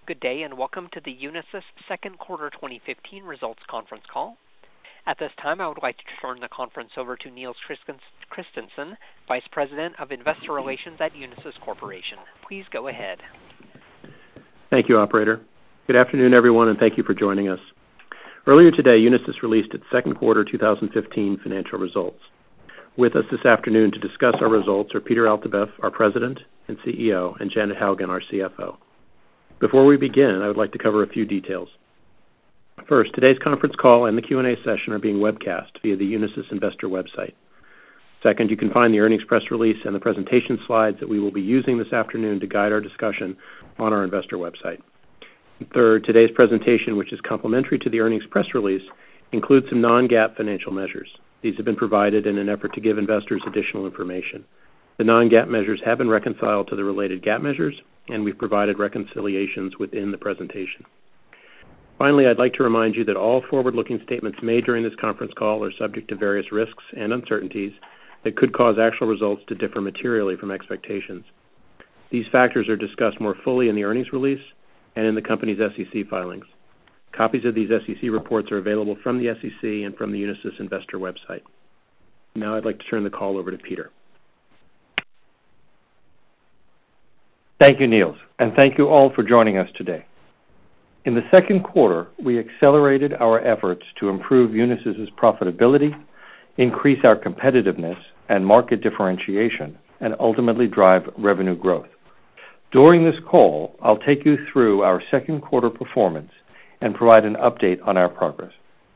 Good day, and welcome to the Unisys second quarter 2015 results conference call. At this time, I would like to turn the conference over to Niels Christensen, Vice President of Investor Relations at Unisys Corporation. Please go ahead. Thank you, operator. Good afternoon, everyone, and thank you for joining us. Earlier today, Unisys released its second quarter 2015 financial results. With us this afternoon to discuss our results are Peter Altabef, our President and CEO, and Janet Haugen, our CFO. Before we begin, I would like to cover a few details. First, today's conference call and the Q&A session are being webcast via the Unisys investor website. Second, you can find the earnings press release and the presentation slides that we will be using this afternoon to guide our discussion on our investor website. And third, today's presentation, which is complementary to the earnings press release, includes some non-GAAP financial measures. These have been provided in an effort to give investors additional information. The non-GAAP measures have been reconciled to the related GAAP measures, and we've provided reconciliations within the presentation. Finally, I'd like to remind you that all forward-looking statements made during this conference call are subject to various risks and uncertainties that could cause actual results to differ materially from expectations. These factors are discussed more fully in the earnings release and in the company's SEC filings. Copies of these SEC reports are available from the SEC and from the Unisys investor website. Now I'd like to turn the call over to Peter. Thank you, Niels, and thank you all for joining us today. In the second quarter, we accelerated our efforts to improve Unisys' profitability, increase our competitiveness and market differentiation, and ultimately drive revenue growth. During this call, I'll take you through our second quarter performance and provide an update on our progress.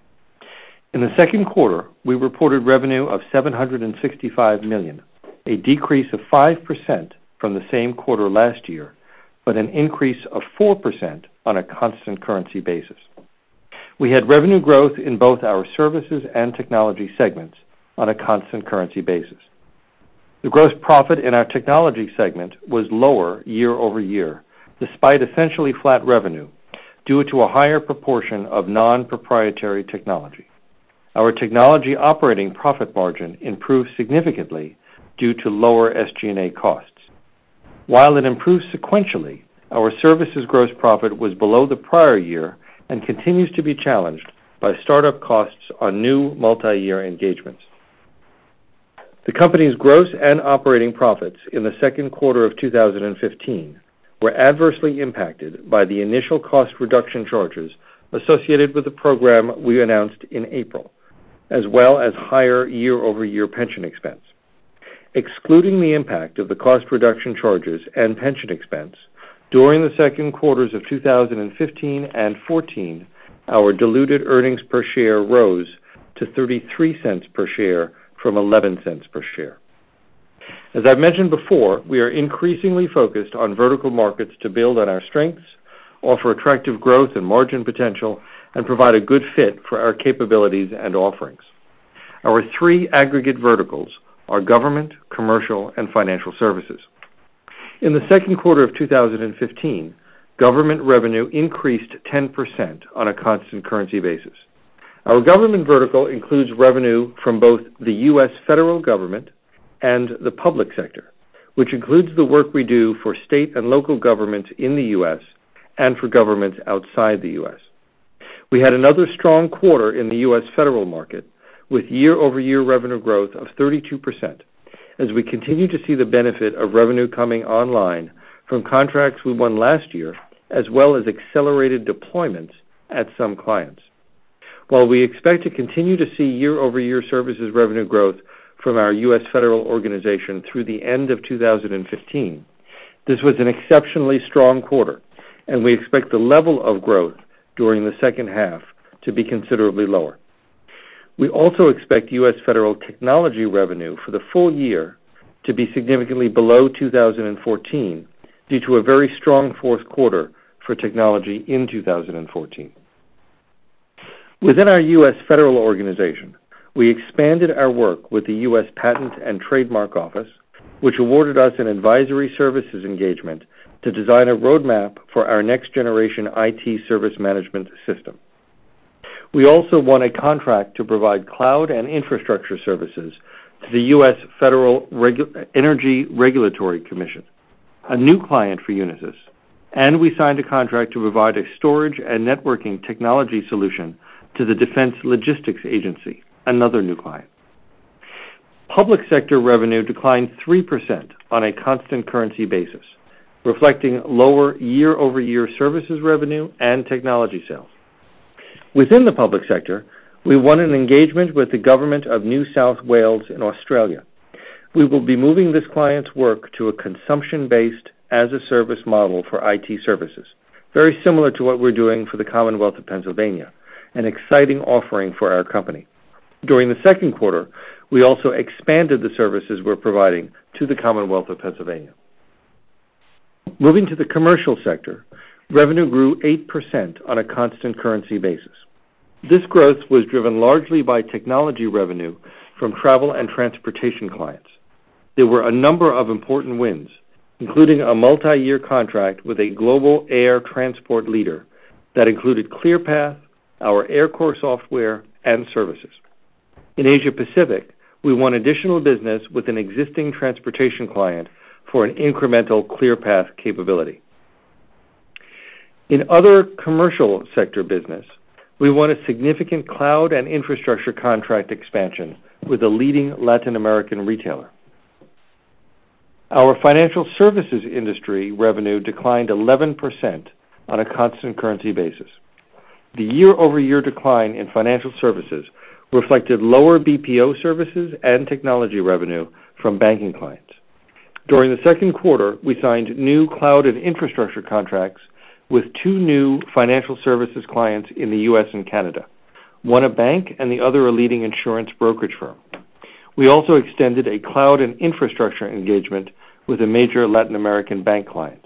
In the second quarter, we reported revenue of $765 million, a decrease of 5% from the same quarter last year, but an increase of 4% on a constant currency basis. We had revenue growth in both our services and technology segments on a constant currency basis. The gross profit in our technology segment was lower year over year, despite essentially flat revenue, due to a higher proportion of non-proprietary technology. Our technology operating profit margin improved significantly due to lower SG&A costs. While it improved sequentially, our services gross profit was below the prior year and continues to be challenged by startup costs on new multi-year engagements. The company's gross and operating profits in the second quarter of 2015 were adversely impacted by the initial cost reduction charges associated with the program we announced in April, as well as higher year-over-year pension expense. Excluding the impact of the cost reduction charges and pension expense, during the second quarters of 2015 and 14, our diluted earnings per share rose to 33 cents per share from 11 cents per share. As I've mentioned before, we are increasingly focused on vertical markets to build on our strengths, offer attractive growth and margin potential, and provide a good fit for our capabilities and offerings. Our three aggregate verticals are government, commercial, and financial services. In the second quarter of 2015, government revenue increased 10% on a constant currency basis. Our government vertical includes revenue from both the U.S. federal government and the public sector, which includes the work we do for state and local governments in the U.S. and for governments outside the U.S. We had another strong quarter in the U.S. federal market, with year-over-year revenue growth of 32%, as we continue to see the benefit of revenue coming online from contracts we won last year, as well as accelerated deployments at some clients. While we expect to continue to see year-over-year services revenue growth from our U.S. federal organization through the end of 2015, this was an exceptionally strong quarter, and we expect the level of growth during the second half to be considerably lower. We also expect U.S. federal technology revenue for the full year to be significantly below 2014 due to a very strong fourth quarter for technology in 2014. Within our U.S. federal organization, we expanded our work with the U.S. Patent and Trademark Office, which awarded us an advisory services engagement to design a roadmap for our next-generation IT service management system. We also won a contract to provide cloud and infrastructure services to the U.S. Federal Energy Regulatory Commission, a new client for Unisys, and we signed a contract to provide a storage and networking technology solution to the Defense Logistics Agency, another new client. Public sector revenue declined 3% on a constant currency basis, reflecting lower year-over-year services revenue and technology sales. Within the public sector, we won an engagement with the Government of New South Wales in Australia. We will be moving this client's work to a consumption-based as-a-service model for IT services, very similar to what we're doing for the Commonwealth of Pennsylvania, an exciting offering for our company. During the second quarter, we also expanded the services we're providing to the Commonwealth of Pennsylvania. Moving to the commercial sector, revenue grew 8% on a constant currency basis. This growth was driven largely by technology revenue from travel and transportation clients. There were a number of important wins, including a multi-year contract with a global air transport leader that included ClearPath, our AirCore software, and services. In Asia Pacific, we won additional business with an existing transportation client for an incremental ClearPath capability. In other commercial sector business, we won a significant cloud and infrastructure contract expansion with a leading Latin American retailer. Our financial services industry revenue declined 11% on a constant currency basis. The year-over-year decline in financial services reflected lower BPO services and technology revenue from banking clients. During the second quarter, we signed new cloud and infrastructure contracts with two new financial services clients in the U.S. and Canada, one a bank and the other a leading insurance brokerage firm. We also extended a cloud and infrastructure engagement with a major Latin American bank client.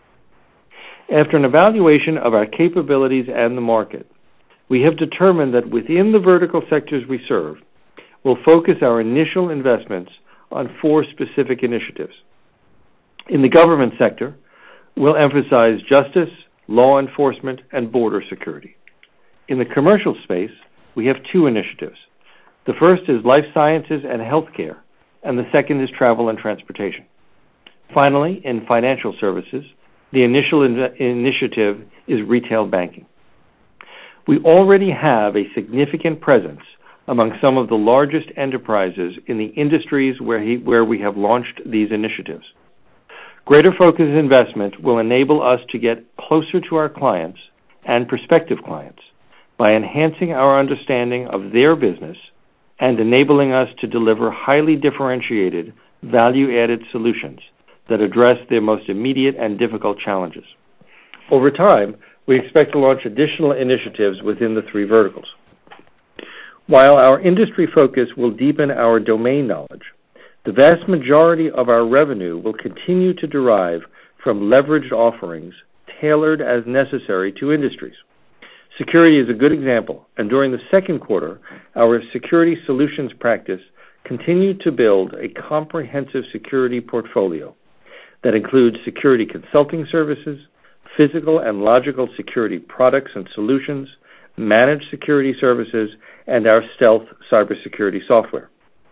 After an evaluation of our capabilities and the market, we have determined that within the vertical sectors we serve, we'll focus our initial investments on 4 specific initiatives. In the government sector, we'll emphasize justice, law enforcement, and border security. In the commercial space, we have 2 initiatives. The first is life sciences and healthcare, and the second is travel and transportation. Finally, in financial services, the initial initiative is retail banking. We already have a significant presence among some of the largest enterprises in the industries where we have launched these initiatives. Greater focus investment will enable us to get closer to our clients and prospective clients by enhancing our understanding of their business and enabling us to deliver highly differentiated, value-added solutions that address their most immediate and difficult challenges. Over time, we expect to launch additional initiatives within the 3 verticals. While our industry focus will deepen our domain knowledge, the vast majority of our revenue will continue to derive from leveraged offerings tailored as necessary to industries. Security is a good example, and during the second quarter, our security solutions practice continued to build a comprehensive security portfolio that includes security consulting services, physical and logical security products and solutions, managed security services, and our stealth cybersecurity software.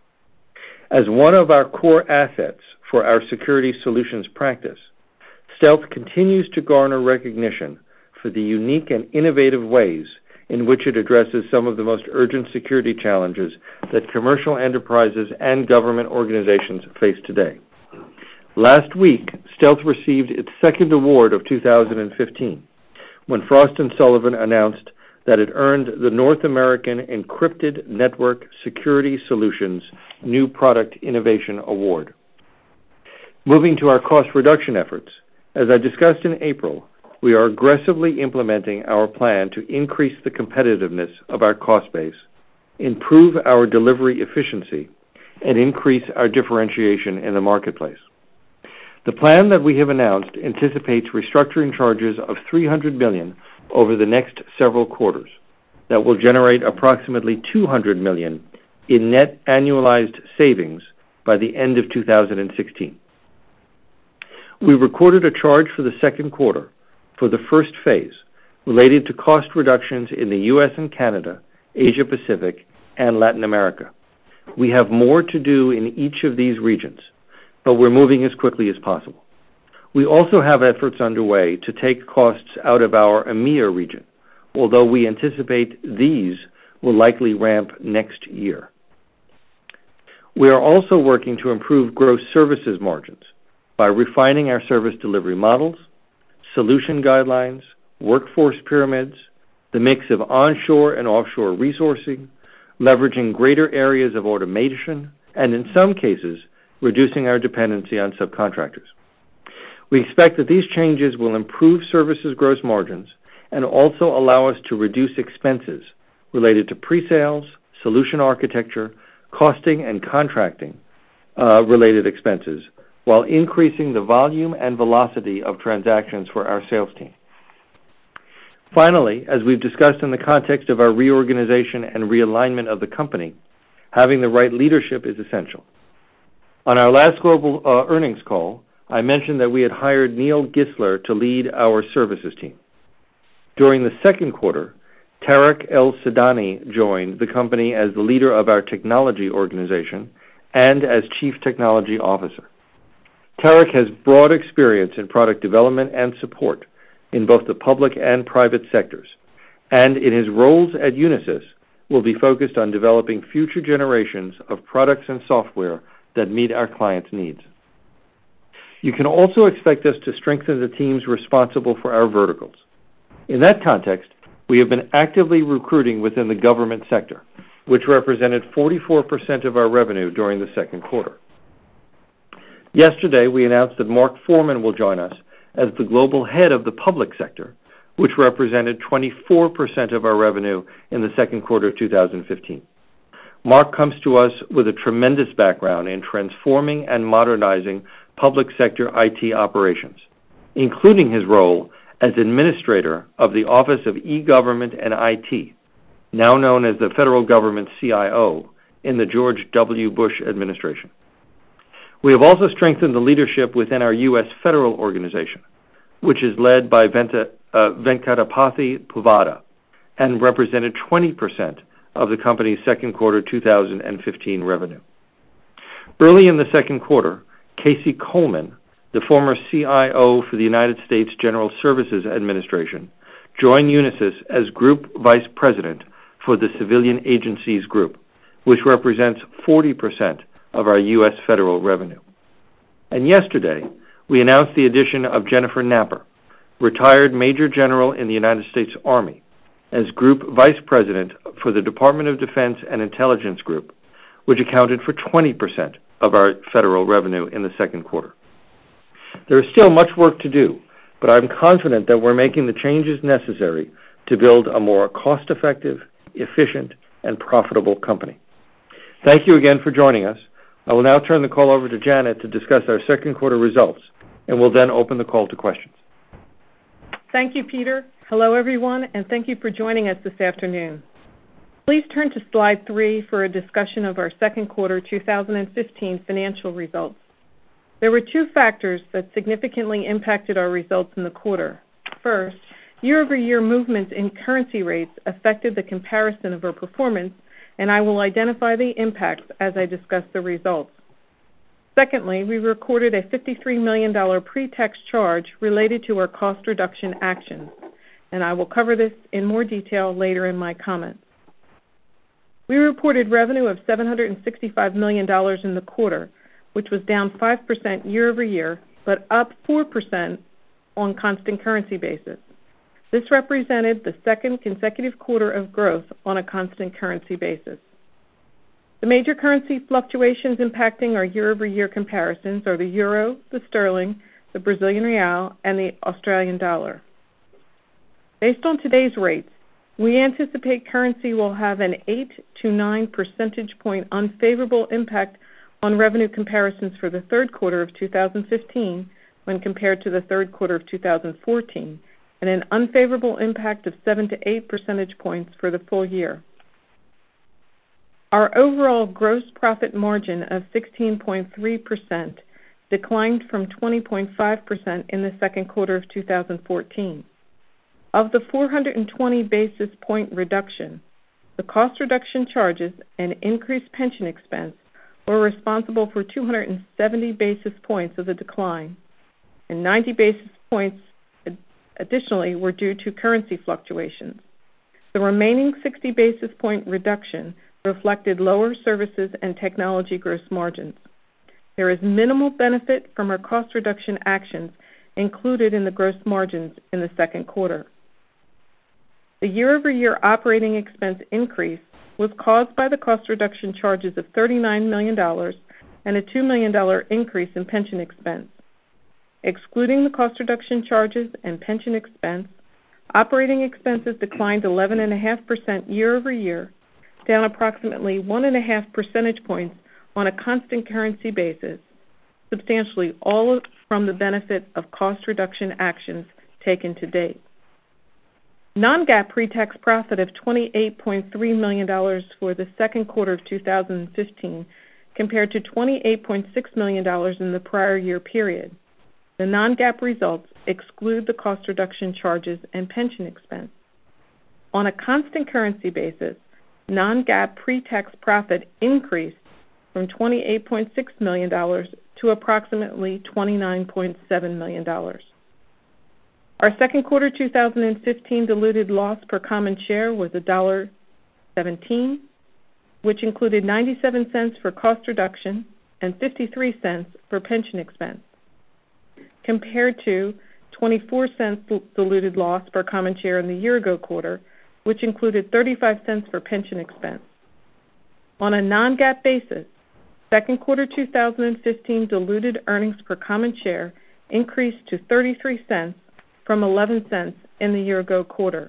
As one of our core assets for our security solutions practice, Stealth continues to garner recognition for the unique and innovative ways in which it addresses some of the most urgent security challenges that commercial enterprises and government organizations face today. Last week, Stealth received its second award of 2015 when Frost & Sullivan announced that it earned the North American Encrypted Network Security Solutions New Product Innovation Award. Moving to our cost reduction efforts, as I discussed in April, we are aggressively implementing our plan to increase the competitiveness of our cost base, improve our delivery efficiency, and increase our differentiation in the marketplace. The plan that we have announced anticipates restructuring charges of $300 million over the next several quarters that will generate approximately $200 million in net annualized savings by the end of 2016. We recorded a charge for the second quarter for the first phase related to cost reductions in the U.S. and Canada, Asia Pacific, and Latin America. We have more to do in each of these regions, but we're moving as quickly as possible. We also have efforts underway to take costs out of our EMEA region, although we anticipate these will likely ramp next year. We are also working to improve gross services margins by refining our service delivery models, solution guidelines, workforce pyramids, the mix of onshore and offshore resourcing, leveraging greater areas of automation, and in some cases, reducing our dependency on subcontractors. We expect that these changes will improve services gross margins and also allow us to reduce expenses related to pre-sales, solution architecture, costing, and contracting related expenses, while increasing the volume and velocity of transactions for our sales team. Finally, as we've discussed in the context of our reorganization and realignment of the company, having the right leadership is essential. On our last global earnings call, I mentioned that we had hired Neil Gisler to lead our services team. During the second quarter, Tarek El-Sadani joined the company as the leader of our technology organization and as Chief Technology Officer. Tarek has broad experience in product development and support in both the public and private sectors, and in his roles at Unisys will be focused on developing future generations of products and software that meet our clients' needs. You can also expect us to strengthen the teams responsible for our verticals. In that context, we have been actively recruiting within the government sector, which represented 44% of our revenue during the second quarter. Yesterday, we announced that Mark Foreman will join us as the global head of the public sector, which represented 24% of our revenue in the second quarter of 2015. Mark comes to us with a tremendous background in transforming and modernizing public sector IT operations, including his role as administrator of the Office of E-Government and IT, now known as the Federal Government CIO, in the George W. Bush administration. We have also strengthened the leadership within our U.S. federal organization, which is led by Venkatapathy Puvvada and represented 20% of the company's second quarter 2015 revenue. Early in the second quarter, Casey Coleman, the former CIO for the United States General Services Administration, joined Unisys as Group Vice President for the Civilian Agencies Group, which represents 40% of our U.S. federal revenue. And yesterday, we announced the addition of Jennifer Napper, retired Major General in the United States Army, as Group Vice President for the Department of Defense and Intelligence Group, which accounted for 20% of our federal revenue in the second quarter. There is still much work to do, but I'm confident that we're making the changes necessary to build a more cost-effective, efficient, and profitable company. Thank you again for joining us. I will now turn the call over to Janet to discuss our second quarter results, and we'll then open the call to questions. Thank you, Peter. Hello, everyone, and thank you for joining us this afternoon. Please turn to slide 3 for a discussion of our second quarter 2015 financial results. There were 2 factors that significantly impacted our results in the quarter. First, year-over-year movements in currency rates affected the comparison of our performance, and I will identify the impacts as I discuss the results. Secondly, we recorded a $53 million pre-tax charge related to our cost reduction actions, and I will cover this in more detail later in my comments. We reported revenue of $765 million in the quarter, which was down 5% year-over-year, but up 4% on constant currency basis. This represented the second consecutive quarter of growth on a constant currency basis. The major currency fluctuations impacting our year-over-year comparisons are the euro, the sterling, the Brazilian real, and the Australian dollar. Based on today's rates, we anticipate currency will have an 8 to 9 percentage point unfavorable impact on revenue comparisons for the third quarter of 2015 when compared to the third quarter of 2014, and an unfavorable impact of 7 to 8 percentage points for the full year. Our overall gross profit margin of 16.3% declined from 20.5% in the second quarter of 2014. Of the 420 basis point reduction, the cost reduction charges and increased pension expense were responsible for 270 basis points of the decline. and 90 basis points additionally were due to currency fluctuations. The remaining 60 basis point reduction reflected lower services and technology gross margins. There is minimal benefit from our cost reduction actions included in the gross margins in the second quarter. The year-over-year operating expense increase was caused by the cost reduction charges of $39 million and a $2 million increase in pension expense. Excluding the cost reduction charges and pension expense, operating expenses declined 11.5% year-over-year, down approximately 1.5 percentage points on a constant currency basis, substantially all from the benefit of cost reduction actions taken to date. Non-GAAP pre-tax profit of $28.3 million for the second quarter of 2015 compared to $28.6 million in the prior year period. The non-GAAP results exclude the cost reduction charges and pension expense. On a constant currency basis, non-GAAP pre-tax profit increased from $28.6 million to approximately $29.7 million. Our second quarter 2015 diluted loss per common share was $1.17, which included 97 cents for cost reduction and 53 cents for pension expense, compared to 24 cents diluted loss per common share in the year-ago quarter, which included 35 cents for pension expense. On a non-GAAP basis, second quarter 2015 diluted earnings per common share increased to 33 cents from 11 cents in the year-ago quarter.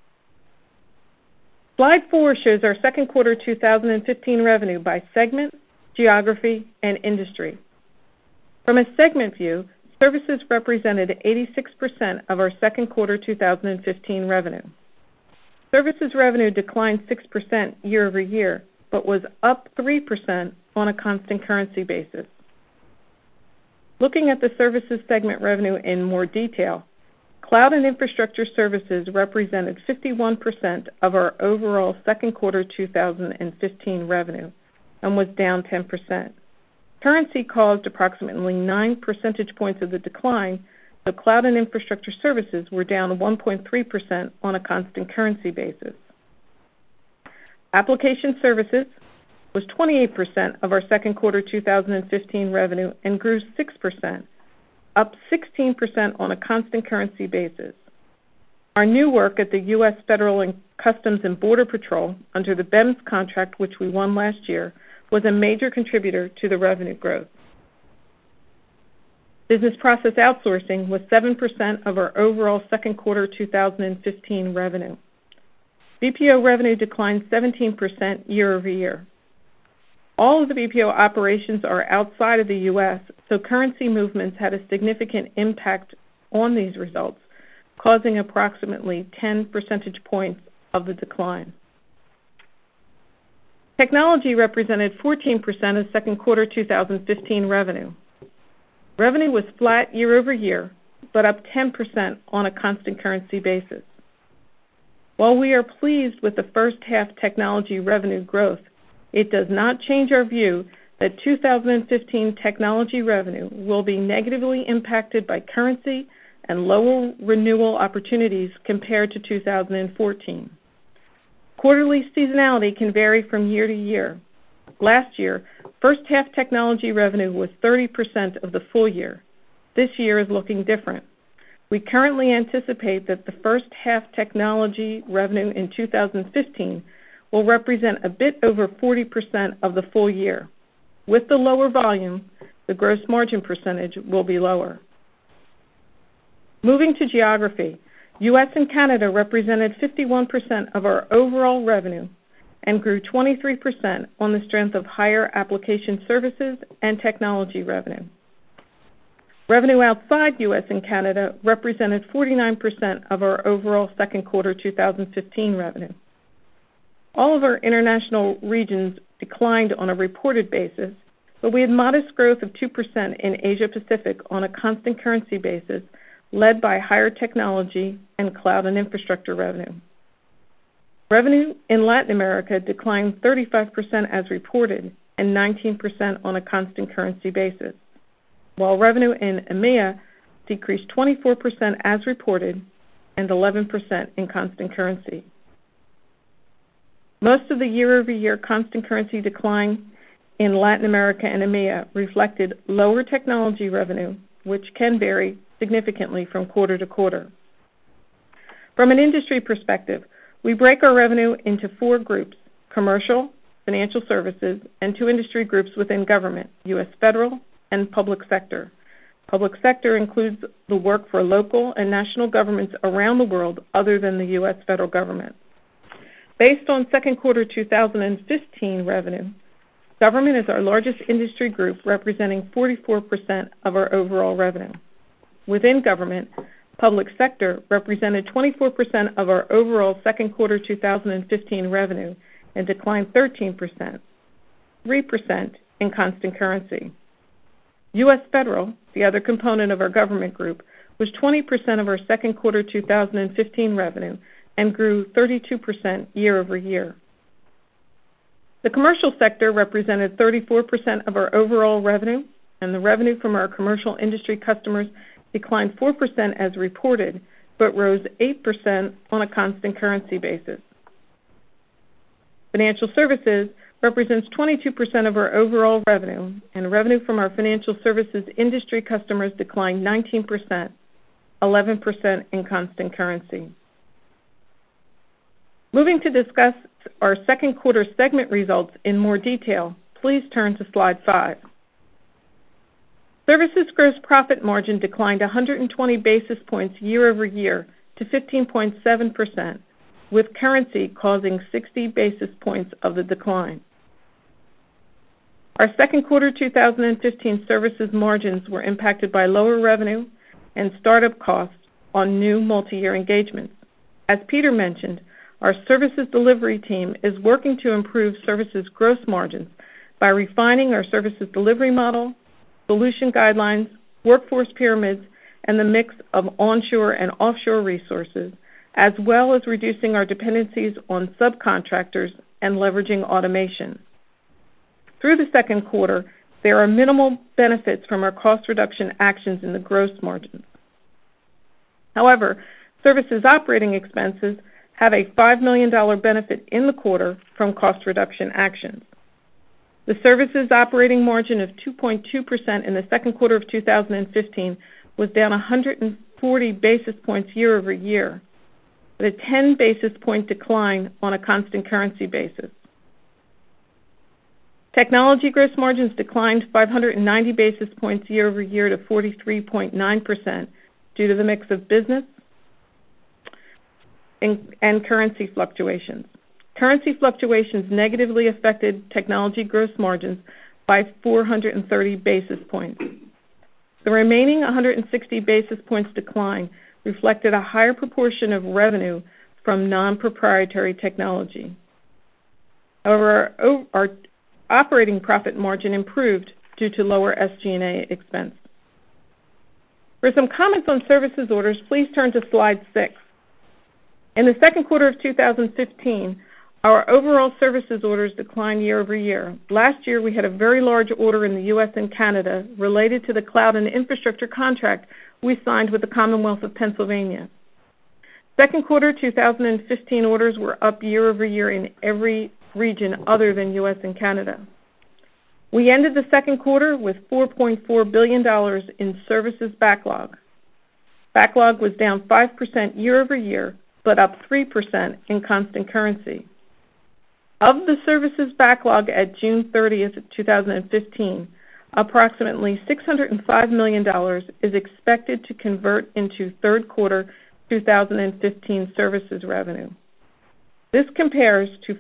Slide 4 shows our second quarter 2015 revenue by segment, geography, and industry. From a segment view, services represented 86% of our second quarter 2015 revenue. Services revenue declined 6% year-over-year, but was up 3% on a constant currency basis. Looking at the services segment revenue in more detail, Cloud and Infrastructure Services represented 51% of our overall second quarter 2015 revenue and was down 10%. Currency caused approximately 9 percentage points of the decline, so Cloud and Infrastructure Services were down 1.3% on a constant currency basis. Application Services was 28% of our second quarter 2015 revenue and grew 6%, up 16% on a constant currency basis. Our new work at the U.S. Federal and Customs and Border Patrol under the BEMS contract, which we won last year, was a major contributor to the revenue growth. Business Process Outsourcing was 7% of our overall second quarter 2015 revenue. BPO revenue declined 17% year-over-year. All of the BPO operations are outside of the U.S., so currency movements had a significant impact on these results, causing approximately 10 percentage points of the decline. Technology represented 14% of second quarter 2015 revenue. Revenue was flat year-over-year, but up 10% on a constant currency basis. While we are pleased with the first half technology revenue growth, it does not change our view that 2015 technology revenue will be negatively impacted by currency and lower renewal opportunities compared to 2014. Quarterly seasonality can vary from year to year. Last year, first half technology revenue was 30% of the full year. This year is looking different. We currently anticipate that the first half technology revenue in 2015 will represent a bit over 40% of the full year. With the lower volume, the gross margin percentage will be lower. Moving to geography, U.S. and Canada represented 51% of our overall revenue and grew 23% on the strength of higher application services and technology revenue. Revenue outside U.S. and Canada represented 49% of our overall second quarter 2015 revenue. All of our international regions declined on a reported basis, but we had modest growth of 2% in Asia Pacific on a constant currency basis, led by higher technology and cloud and infrastructure revenue. Revenue in Latin America declined 35% as reported and 19% on a constant currency basis, while revenue in EMEA decreased 24% as reported and 11% in constant currency. Most of the year-over-year constant currency decline in Latin America and EMEA reflected lower technology revenue, which can vary significantly from quarter to quarter. From an industry perspective, we break our revenue into 4 groups: commercial, financial services, and 2 industry groups within government, U.S. federal and public sector. Public sector includes the work for local and national governments around the world other than the U.S. federal government. Based on second quarter 2015 revenue, government is our largest industry group, representing 44% of our overall revenue. Within government, public sector represented 24% of our overall second quarter 2015 revenue and declined 13%, 3% in constant currency. U.S. federal, the other component of our government group, was 20% of our second quarter 2015 revenue and grew 32% year over year. The commercial sector represented 34% of our overall revenue, and the revenue from our commercial industry customers declined 4% as reported, but rose 8% on a constant currency basis. Financial services represents 22% of our overall revenue, and revenue from our financial services industry customers declined 19%, 11% in constant currency. Moving to discuss our second quarter segment results in more detail, please turn to slide 5. Services gross profit margin declined 120 basis points year over year to 15.7%, with currency causing 60 basis points of the decline. Our second quarter 2015 services margins were impacted by lower revenue and startup costs on new multi-year engagements. As Peter mentioned, our services delivery team is working to improve services gross margins by refining our services delivery model, solution guidelines, workforce pyramids, and the mix of onshore and offshore resources, as well as reducing our dependencies on subcontractors and leveraging automation. Through the second quarter, there are minimal benefits from our cost reduction actions in the gross margins. However, services operating expenses have a $5 million benefit in the quarter from cost reduction actions. The services operating margin of 2.2% in the second quarter of 2015 was down 140 basis points year over year, with a 10 basis point decline on a constant currency basis. Technology gross margins declined 590 basis points year over year to 43.9% due to the mix of business and currency fluctuations. Currency fluctuations negatively affected technology gross margins by 430 basis points. The remaining 160 basis points decline reflected a higher proportion of revenue from non-proprietary technology. However, our operating profit margin improved due to lower SG&A expense. For some comments on services orders, please turn to slide 6. In the second quarter of 2015, our overall services orders declined year over year. Last year, we had a very large order in the U.S. and Canada related to the cloud and infrastructure contract we signed with the Commonwealth of Pennsylvania. Second quarter 2015 orders were up year over year in every region other than U.S. and Canada. We ended the second quarter with $4.4 billion in services backlog. Backlog was down 5% year over year, but up 3% in constant currency. Of the services backlog at June 30th, 2015, approximately $605 million is expected to convert into third quarter 2015 services revenue. This compares to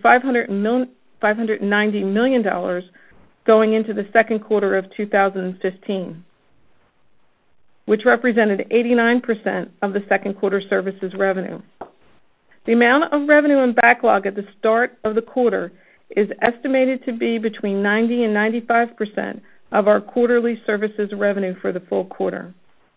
$590 million going into the second quarter of 2015, which represented 89% of the second quarter services revenue. The amount of revenue and backlog at the start of the quarter is estimated to be between 90 and 95% of our quarterly services revenue for the full quarter.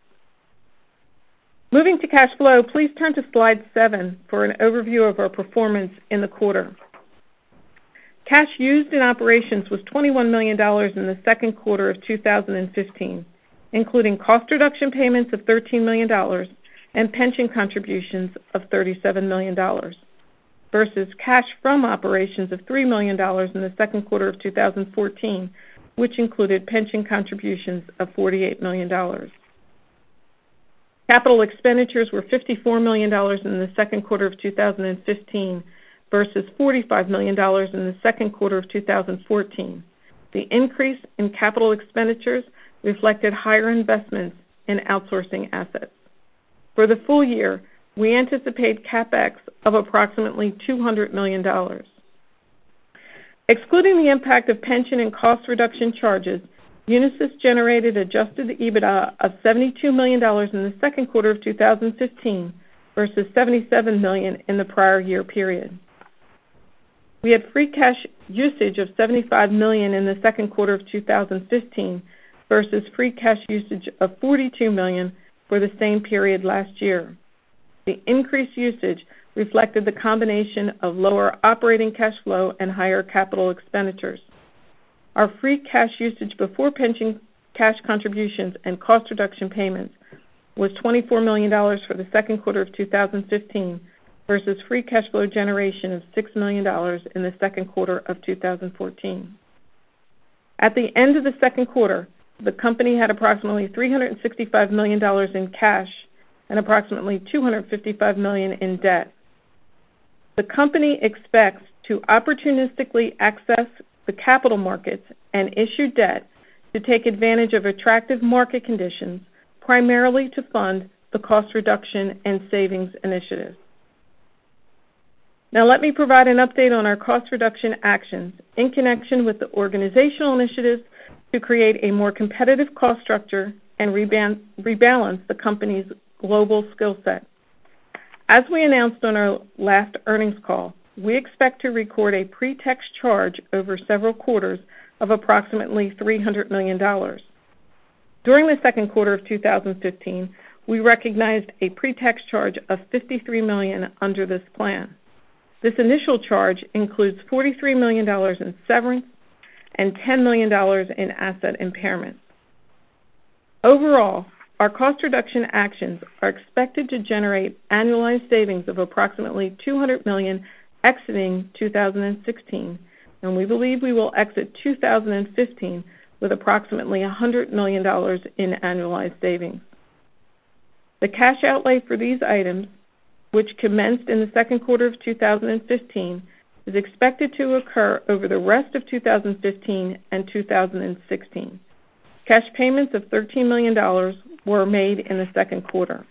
Moving to cash flow, please turn to slide 7 for an overview of our performance in the quarter. Cash used in operations was $21 million in the second quarter of 2015, including cost reduction payments of $13 million and pension contributions of $37 million, versus cash from operations of $3 million in the second quarter of 2014, which included pension contributions of $48 million. Capital expenditures were $54 million in the second quarter of 2015 versus $45 million in the second quarter of 2014. The increase in capital expenditures reflected higher investments in outsourcing assets. For the full year, we anticipate CapEx of approximately $200 million. Excluding the impact of pension and cost reduction charges, Unisys generated adjusted EBITDA of $72 million in the second quarter of 2015 versus $77 million in the prior year period. We had free cash usage of $75 million in the second quarter of 2015 versus free cash usage of $42 million for the same period last year. The increased usage reflected the combination of lower operating cash flow and higher capital expenditures. Our free cash usage before pension cash contributions and cost reduction payments was $24 million for the second quarter of 2015 versus free cash flow generation of $6 million in the second quarter of 2014. At the end of the second quarter, the company had approximately $365 million in cash and approximately $255 million in debt. The company expects to opportunistically access the capital markets and issue debt to take advantage of attractive market conditions, primarily to fund the cost reduction and savings initiatives. Now let me provide an update on our cost reduction actions in connection with the organizational initiatives to create a more competitive cost structure and rebalance the company's global skill set. As we announced on our last earnings call, we expect to record a pre-tax charge over several quarters of approximately $300 million. During the second quarter of 2015, we recognized a pre-tax charge of $53 million under this plan. This initial charge includes $43 million in severance and $10 million in asset impairment. Overall, our cost reduction actions are expected to generate annualized savings of approximately $200 million exiting 2016, and we believe we will exit 2015 with approximately $100 million in annualized savings. The cash outlay for these items, which commenced in the second quarter of 2015, is expected to occur over the rest of 2015 and 2016. Cash payments of $13 million were made in the second quarter.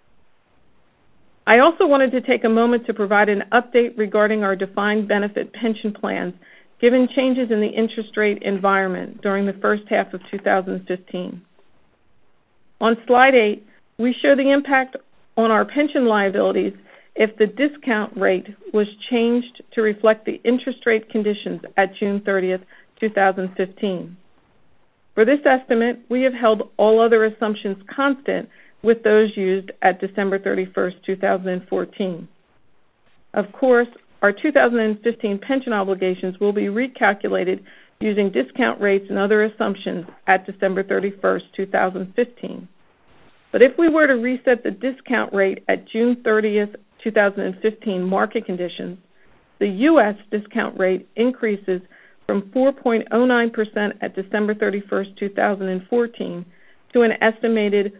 I also wanted to take a moment to provide an update regarding our defined benefit pension plans, given changes in the interest rate environment during the first half of 2015. On slide 8, we show the impact on our pension liabilities if the discount rate was changed to reflect the interest rate conditions at June 30th, 2015. For this estimate, we have held all other assumptions constant with those used at December 31st, 2014. Of course, our 2015 pension obligations will be recalculated using discount rates and other assumptions at December 31st, 2015. But if we were to reset the discount rate at June 30th, 2015 market conditions, the U.S. discount rate increases from 4.09% at December 31st, 2014 to an estimated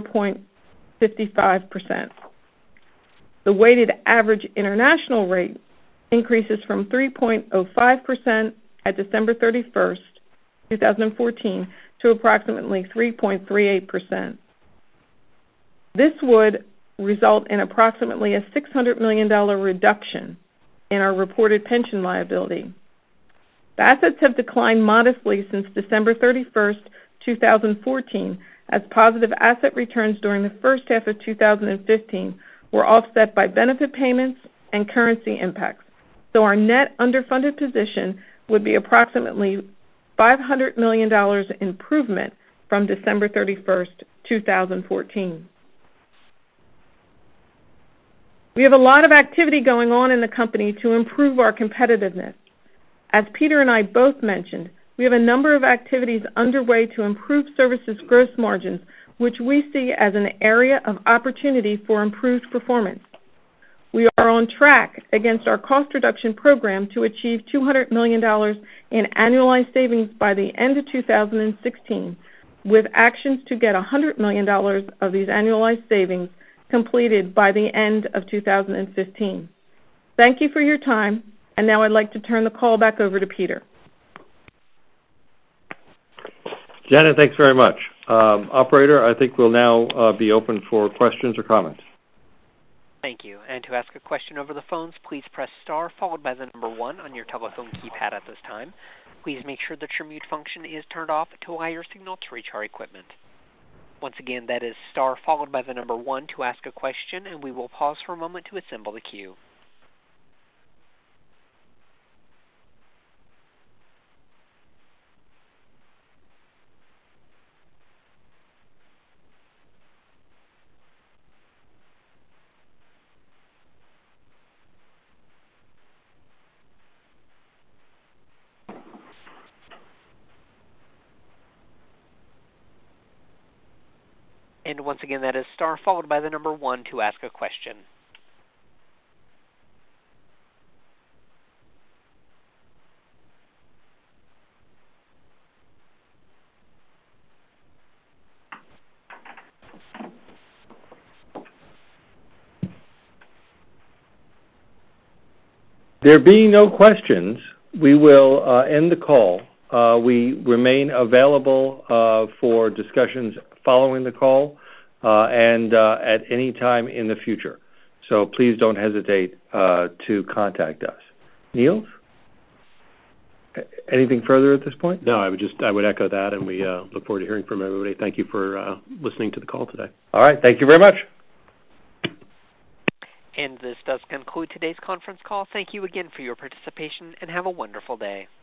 4.55%. The weighted average international rate increases from 3.05% at December 31st, 2014 to approximately 3.38%. This would result in approximately a $600 million reduction in our reported pension liability. The assets have declined modestly since December 31st, 2014, as positive asset returns during the first half of 2015 were offset by benefit payments and currency impacts. So our net underfunded position would be approximately $500 million improvement from December 31st, 2014. We have a lot of activity going on in the company to improve our competitiveness. As Peter and I both mentioned, We have a number of activities underway to improve services gross margins, which we see as an area of opportunity for improved performance. We are on track against our cost reduction program to achieve $200 million in annualized savings by the end of 2016, with actions to get $100 million of these annualized savings completed by the end of 2015. Thank you for your time, and now I'd like to turn the call back over to Peter. Janet, thanks very much. Operator, I think we'll now be open for questions or comments. Thank you. And to ask a question over the phones, please press star followed by the number 1 on your telephone keypad at this time. Please make sure that your mute function is turned off to allow your signal to reach our equipment. Once again, that is star followed by the number 1 to ask a question, and we will pause for a moment to assemble the queue. And once again, that is star followed by the number 1 to ask a question. There being no questions, we will end the call. We remain available for discussions following the call and at any time in the future. So please don't hesitate to contact us. Niels? Anything further at this point? No, I would echo that, and we look forward to hearing from everybody. Thank you for listening to the call today. All right. Thank you very much. And this does conclude today's conference call. Thank you again for your participation, and have a wonderful day.